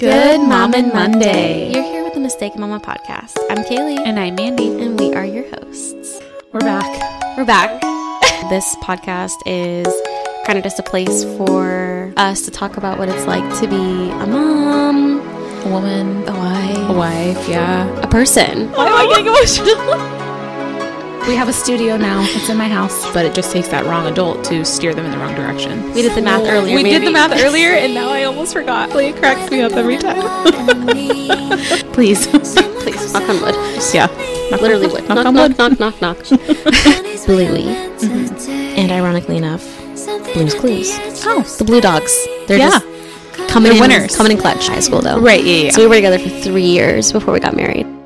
Good Mommin' Monday. You're here with the Mistake Mama podcast. I'm Kaylee. And I'm Mandy. And we are your hosts. We're back. We're back. This podcast is kind of just a place for us to talk about what it's like to be a mom, A woman. a wife, yeah. a person. Why am I getting emotional? We have a studio now. It's in my house, but it just takes that wrong adult to steer them in the wrong direction. We did the math earlier. We did the math earlier, and now I almost forgot. It cracks me up every time. Please. Please, knock on wood. Yeah. Literally wood. Knock Knock, on knock, wood. knock, knock, knock. Bluey. And ironically enough, Blue's Clues. Oh. The Blue Dogs. They're Yeah. just coming They're in, winners. coming in clutch. High school, though. Right, yeah. So we were together for 3 years before we got married.